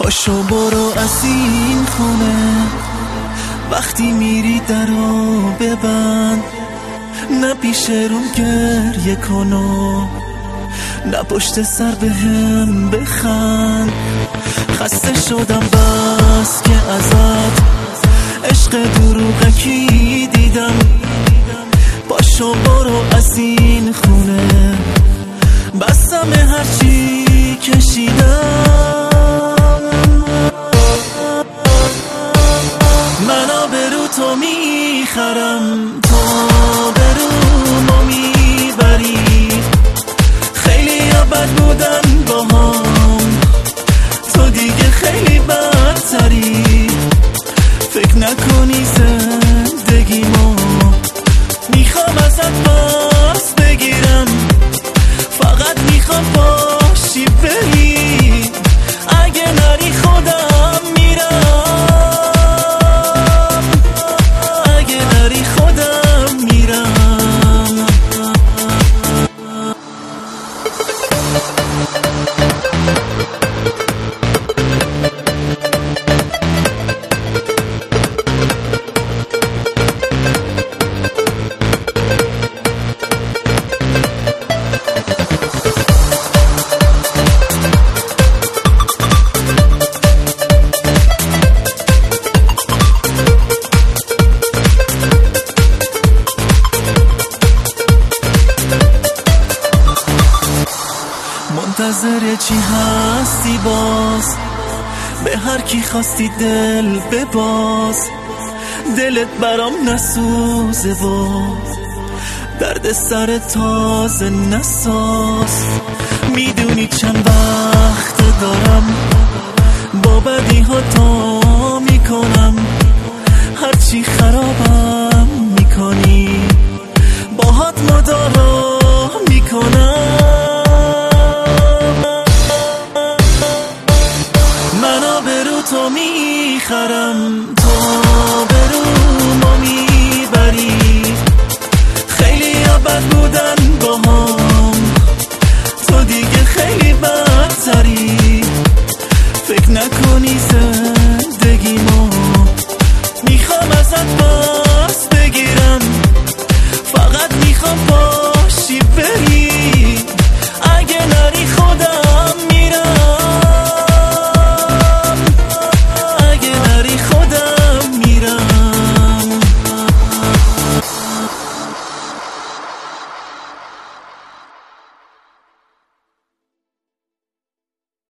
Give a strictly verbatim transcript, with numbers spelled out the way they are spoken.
پاشو برو از این خونه، وقتی میری درو ببند، نه پیش روم گریه کنو، نه پشت سر به هم بخند. خسته شدم بس که ازت عشق دروغکی دیدم. پاشو برو از این خونه، بستم هرچی کشیدم. من آبرو تو میخرم، تو آبرومو میبری. خیلی ها بد بودن با هم، تو دیگه خیلی بدتری. فکر نکنی زندگیمو میخوام ازت پس بگیرم، فقط میخوام باشی بری. اگه نری خودم میرم، اگه نری خودم میرم. منتظر چی هستی باز؟ به هر کی خواستی دل بباز. دلت برام نسوزه باز، درد سر تازه نساز. میدونی چند وقت دارم با بدی ها تا میکنم. هرچی خرابم میکنی باهات مدارا میکنم. من آبرو تو میخرم،